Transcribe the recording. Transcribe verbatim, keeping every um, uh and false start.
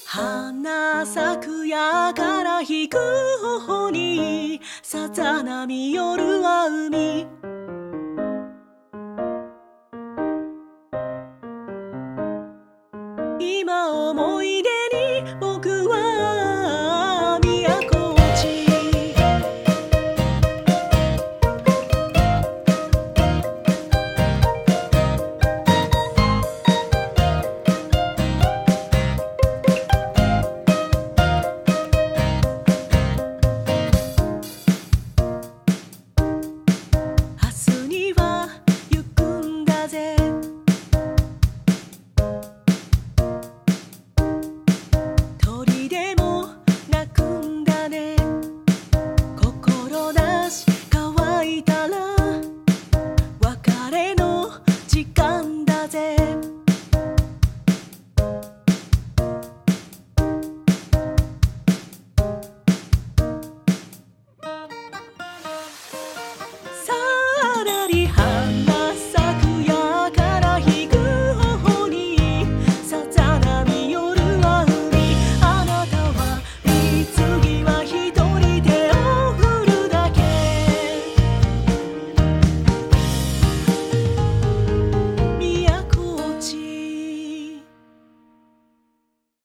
花咲くやから引く頬にさざ波夜は海。今思い出に僕は都落ち。明日には行くんだぜ。鳥でも鳴くんだね。心なし乾いたら別れの時間だぜ。さらりはん